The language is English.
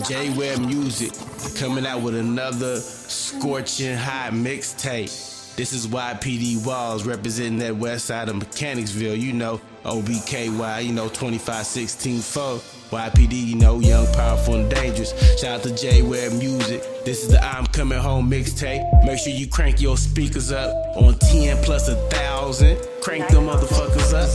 J-Web Music coming out with another scorching hot mixtape. This is YPD Walls representing that west side of Mechanicsville, you know, OBKY, 25164. YPD, young, powerful, and dangerous. Shout out to J-Web Music. This is the I'm Coming Home mixtape. Make sure you crank your speakers up on 10 plus 1,000. Crank them motherfuckers up.